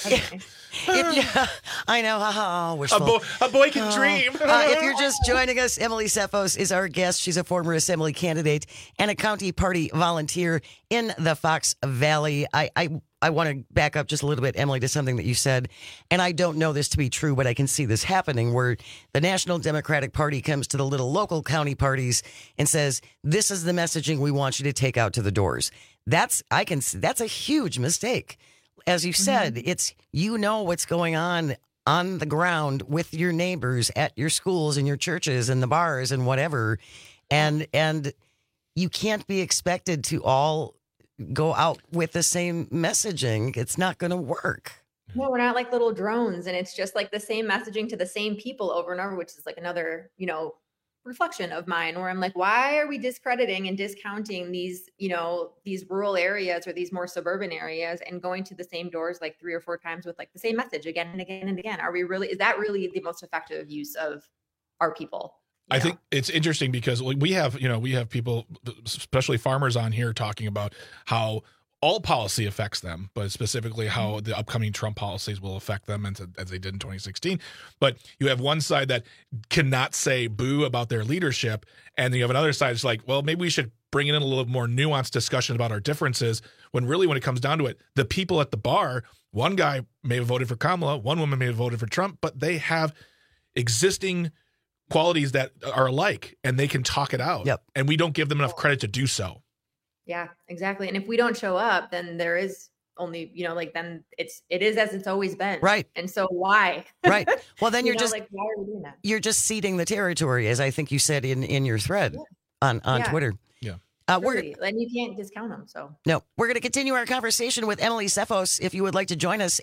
I know. Wishful. A boy can dream. If you're just joining us, Emily Sefos is our guest. She's a former assembly candidate and a county party volunteer in the Fox Valley. I want to back up just a little bit, Emily, to something that you said, and I don't know this to be true, but I can see this happening where the National Democratic Party comes to the little local county parties and says, this is the messaging we want you to take out to the doors. That's a huge mistake. As you said, it's, what's going on the ground with your neighbors at your schools and your churches and the bars and whatever. And you can't be expected to all go out with the same messaging. It's not going to work. No, we're not like little drones, and it's just like the same messaging to the same people over and over, which is like another, reflection of mine where I'm like, why are we discrediting and discounting these, these rural areas or these more suburban areas and going to the same doors like 3 or 4 times with like the same message again and again and again? Is that really the most effective use of our people? I think it's interesting because we have people, especially farmers on here talking about how all policy affects them, but specifically how the upcoming Trump policies will affect them as they did in 2016. But you have one side that cannot say boo about their leadership. And then you have another side that's like, well, maybe we should bring in a little more nuanced discussion about our differences when it comes down to it, the people at the bar, one guy may have voted for Kamala, one woman may have voted for Trump, but they have existing qualities that are alike and they can talk it out. And we don't give them enough credit to do so. Yeah, exactly. And if we don't show up, then there is only, then it is as it's always been. Right. And so why? Right. Well, then you're just, why are we doing that? You're just ceding the territory, as I think you said in your thread on Twitter. Yeah. And you can't discount them. So no, we're going to continue our conversation with Emily Sefos. If you would like to join us,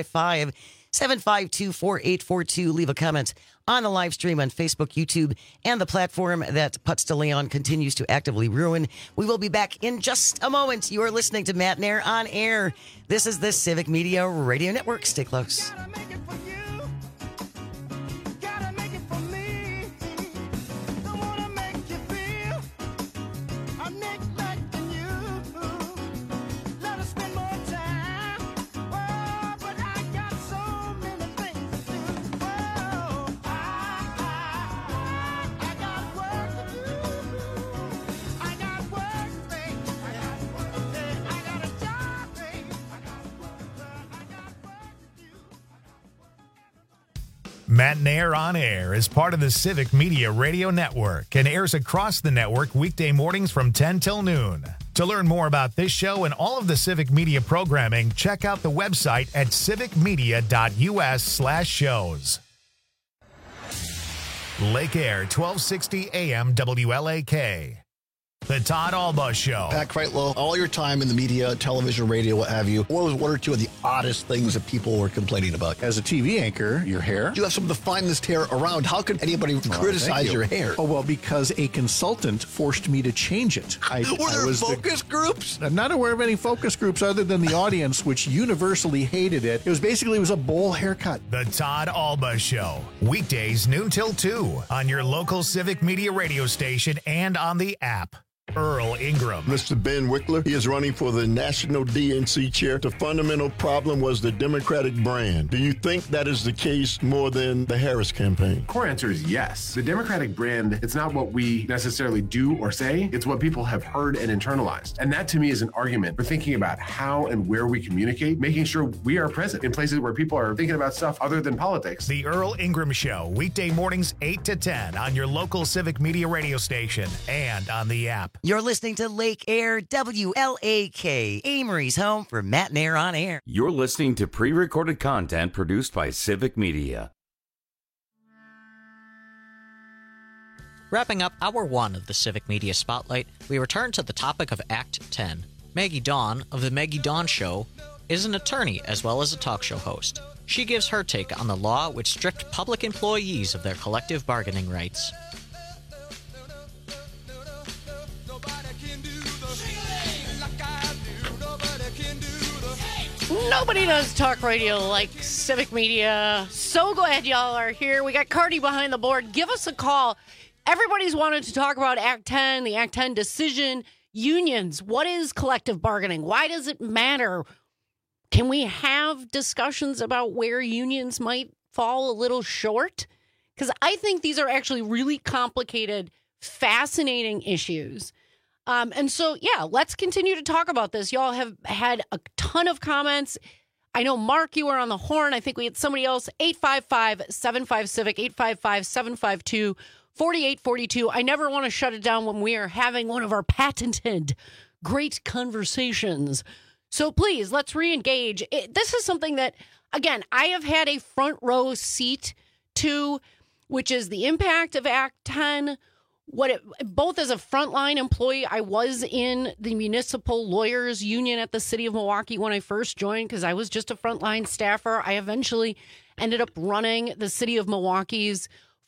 855-752-4842. Leave a comment on the live stream on Facebook, YouTube, and the platform that Putz de Leon continues to actively ruin. We will be back in just a moment. You are listening to Matt Nair on Air. This is the Civic Media Radio Network. Stay close. Matnair on Air is part of the Civic Media Radio Network and airs across the network weekday mornings from 10 till noon. To learn more about this show and all of the Civic Media programming, check out the website at civicmedia.us/shows. Lake Air, 1260 AM WLAK. The Todd Alba Show. Pat Kreitlow, all your time in the media, television, radio, what have you, what was one or two of the oddest things that people were complaining about? As a TV anchor, your hair. You have some of the finest hair around. How could anybody criticize your hair? Oh, well, because a consultant forced me to change it. Were there focus groups? I'm not aware of any focus groups other than the audience, which universally hated it. It was a bowl haircut. The Todd Alba Show. Weekdays noon till 2 on your local Civic Media radio station and on the app. Earl Ingram. Mr. Ben Wickler, he is running for the National DNC chair. The fundamental problem was the Democratic brand. Do you think that is the case more than the Harris campaign? Core answer is yes. The Democratic brand, it's not what we necessarily do or say, it's what people have heard and internalized. And that to me is an argument for thinking about how and where we communicate, making sure we are present in places where people are thinking about stuff other than politics. The Earl Ingram Show, weekday mornings 8 to 10 on your local Civic Media radio station and on the app. You're listening to Lake Air WLAK, Amory's home for Matnair on Air. You're listening to pre-recorded content produced by Civic Media. Wrapping up Hour 1 of the Civic Media Spotlight, we return to the topic of Act 10. Maggie Dawn of The Maggie Dawn Show is an attorney as well as a talk show host. She gives her take on the law which stripped public employees of their collective bargaining rights. Nobody does talk radio like Civic Media. So glad y'all are here. We got Cardi behind the board. Give us a call. Everybody's wanted to talk about Act 10, the Act 10 decision. Unions. What is collective bargaining? Why does it matter? Can we have discussions about where unions might fall a little short? Because I think these are actually really complicated, fascinating issues. And so, yeah, let's continue to talk about this. Y'all have had a ton of comments. I know, Mark, you were on the horn. I think we had somebody else. 855-75-CIVIC, 855-752-4842. I never want to shut it down when we are having one of our patented great conversations. So please, let's re-engage. This is something that, again, I have had a front row seat to, which is the impact of Act 10. Both as a frontline employee, I was in the municipal lawyers union at the city of Milwaukee when I first joined because I was just a frontline staffer. I eventually ended up running the city of Milwaukee's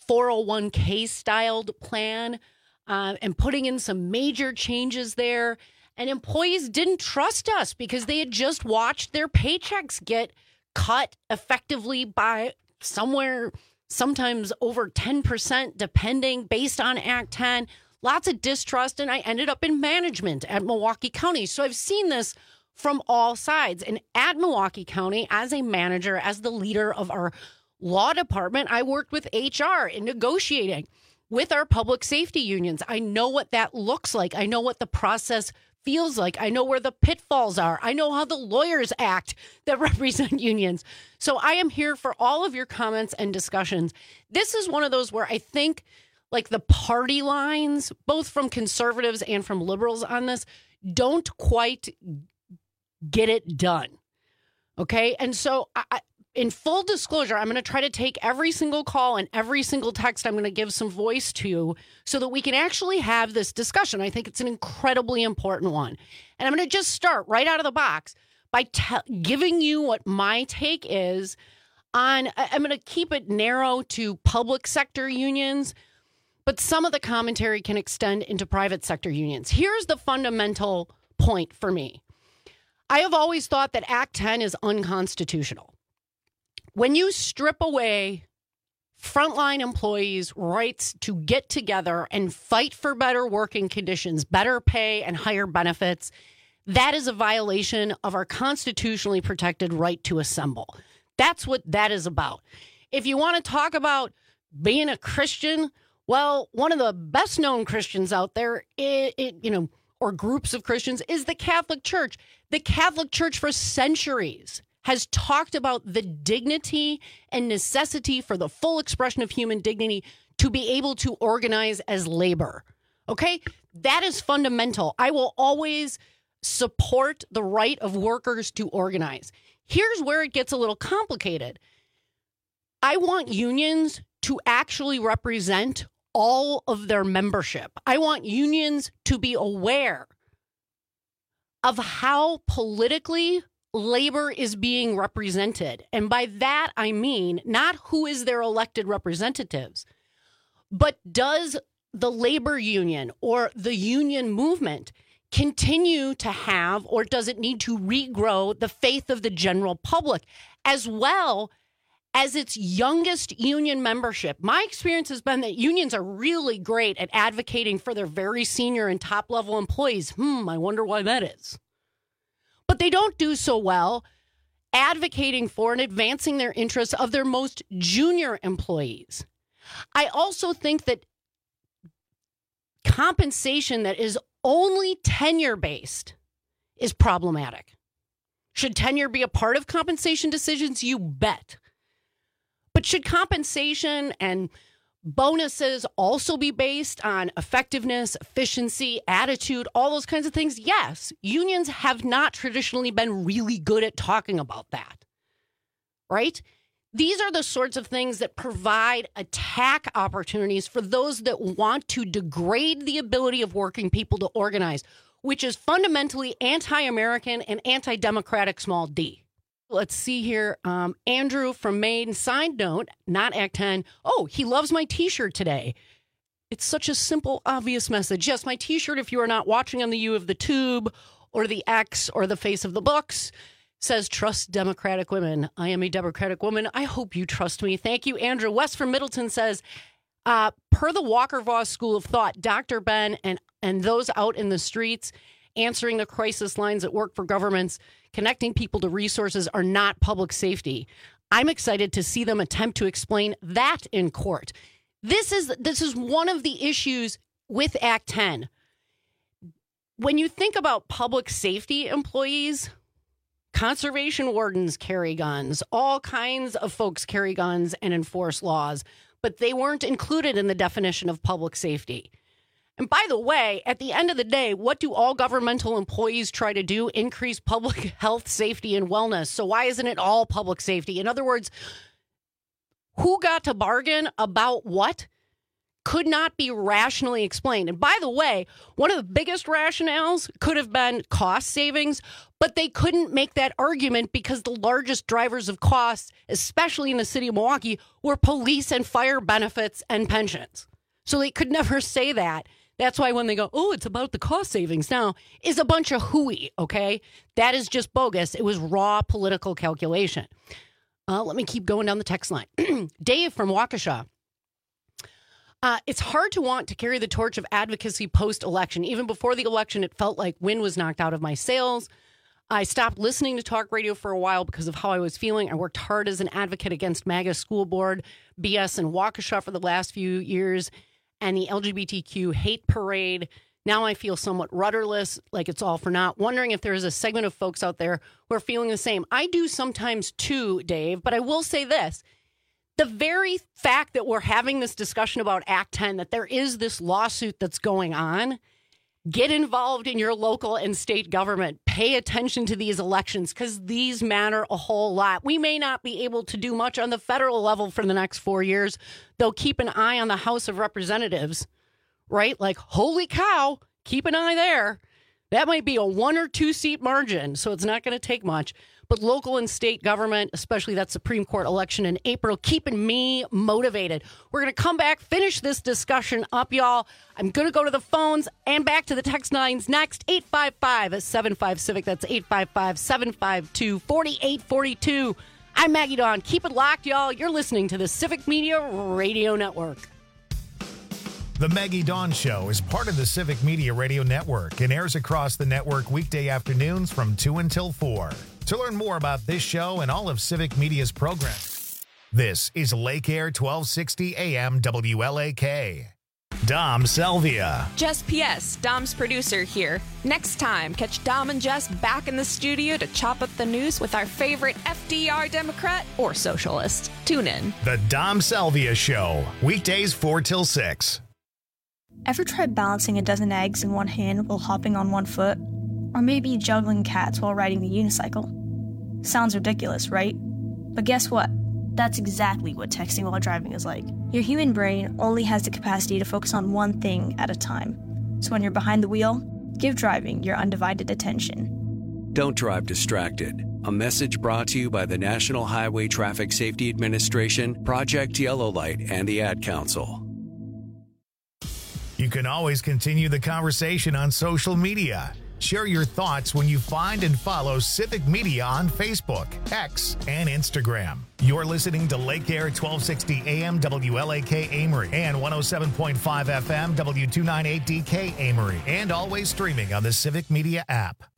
401k styled plan and putting in some major changes there. And employees didn't trust us because they had just watched their paychecks get cut effectively by sometimes over 10%, depending, based on Act 10. Lots of distrust, and I ended up in management at Milwaukee County. So I've seen this from all sides. And at Milwaukee County, as a manager, as the leader of our law department, I worked with HR in negotiating with our public safety unions. I know what that looks like. I know what the process feels like. I know where the pitfalls are. I know how the lawyers act that represent unions. So I am here for all of your comments and discussions. This is one of those where I think like the party lines, both from conservatives and from liberals on this, don't quite get it done. Okay. And so in full disclosure, I'm going to try to take every single call and every single text I'm going to give some voice to so that we can actually have this discussion. I think it's an incredibly important one. And I'm going to just start right out of the box by giving you what my take is on, I'm going to keep it narrow to public sector unions, but some of the commentary can extend into private sector unions. Here's the fundamental point for me. I have always thought that Act 10 is unconstitutional. When you strip away frontline employees' rights to get together and fight for better working conditions, better pay, and higher benefits, that is a violation of our constitutionally protected right to assemble. That's what that is about. If you want to talk about being a Christian, well, one of the best known Christians out there, or groups of Christians, is the Catholic Church. The Catholic Church for centuries has talked about the dignity and necessity for the full expression of human dignity to be able to organize as labor. Okay? That is fundamental. I will always support the right of workers to organize. Here's where it gets a little complicated. I want unions to actually represent all of their membership. I want unions to be aware of how politically labor is being represented. And by that, I mean not who is their elected representatives, but does the labor union or the union movement continue to have, or does it need to regrow the faith of the general public, as well as its youngest union membership? My experience has been that unions are really great at advocating for their very senior and top level employees. I wonder why that is. But they don't do so well advocating for and advancing their interests of their most junior employees. I also think that compensation that is only tenure-based is problematic. Should tenure be a part of compensation decisions? You bet. But should compensation and bonuses also be based on effectiveness, efficiency, attitude, all those kinds of things? Yes. Unions have not traditionally been really good at talking about that, right? These are the sorts of things that provide attack opportunities for those that want to degrade the ability of working people to organize, which is fundamentally anti-American and anti-democratic, small d. Let's see here. Andrew from Maine, side note, not Act 10. Oh, he loves my T-shirt today. It's such a simple, obvious message. Yes, my T-shirt, if you are not watching on the U of the Tube or the X or the face of the books, says, trust Democratic women. I am a Democratic woman. I hope you trust me. Thank you, Andrew. Wes from Middleton says, per the Walker-Voss School of Thought, Dr. Ben and those out in the streets answering the crisis lines that work for governments, connecting people to resources are not public safety. I'm excited to see them attempt to explain that in court. This is one of the issues with Act 10. When you think about public safety employees, conservation wardens carry guns, all kinds of folks carry guns and enforce laws, but they weren't included in the definition of public safety. And by the way, at the end of the day, what do all governmental employees try to do? Increase public health, safety, and wellness. So why isn't it all public safety? In other words, who got to bargain about what could not be rationally explained. And by the way, one of the biggest rationales could have been cost savings, but they couldn't make that argument because the largest drivers of costs, especially in the city of Milwaukee, were police and fire benefits and pensions. So they could never say that. That's why when they go, oh, it's about the cost savings now, is a bunch of hooey, okay? That is just bogus. It was raw political calculation. Let me keep going down the text line. Dave from Waukesha. It's hard to want to carry the torch of advocacy post-election. Even before the election, it felt like wind was knocked out of my sails. I stopped listening to talk radio for a while because of how I was feeling. I worked hard as an advocate against MAGA school board BS in Waukesha for the last few years and the LGBTQ hate parade. Now I feel somewhat rudderless, like it's all for naught, wondering if there is a segment of folks out there who are feeling the same. I do sometimes too, Dave, but I will say this. The very fact that we're having this discussion about Act 10, that there is this lawsuit that's going on, get involved in your local and state government. Pay attention to these elections because these matter a whole lot. We may not be able to do much on the federal level for the next 4 years, though keep an eye on the House of Representatives, right? Like, holy cow, keep an eye there. That might be a 1 or 2 seat margin, so it's not going to take much. But local and state government, especially that Supreme Court election in April, keeping me motivated. We're going to come back, finish this discussion up, y'all. I'm going to go to the phones and back to the text lines next. 855-75-CIVIC. That's 855-752-4842. I'm Maggie Dawn. Keep it locked, y'all. You're listening to the Civic Media Radio Network. The Maggie Dawn Show is part of the Civic Media Radio Network and airs across the network weekday afternoons from 2 until 4. To learn more about this show and all of Civic Media's programs, this is Lake Air 1260 AM WLAK. Dom Selvia. Jess P.S., Dom's producer here. Next time, catch Dom and Jess back in the studio to chop up the news with our favorite FDR Democrat or socialist. Tune in. The Dom Selvia Show, weekdays 4 till 6. Ever tried balancing a dozen eggs in one hand while hopping on one foot? Or maybe juggling cats while riding the unicycle? Sounds ridiculous, right? But guess what? That's exactly what texting while driving is like. Your human brain only has the capacity to focus on one thing at a time. So when you're behind the wheel, give driving your undivided attention. Don't drive distracted. A message brought to you by the National Highway Traffic Safety Administration, Project Yellow Light, and the Ad Council. You can always continue the conversation on social media. Share your thoughts when you find and follow Civic Media on Facebook, X, and Instagram. You're listening to Lake Air 1260 AM WLAK Amory and 107.5 FM W298DK Amory, and always streaming on the Civic Media app.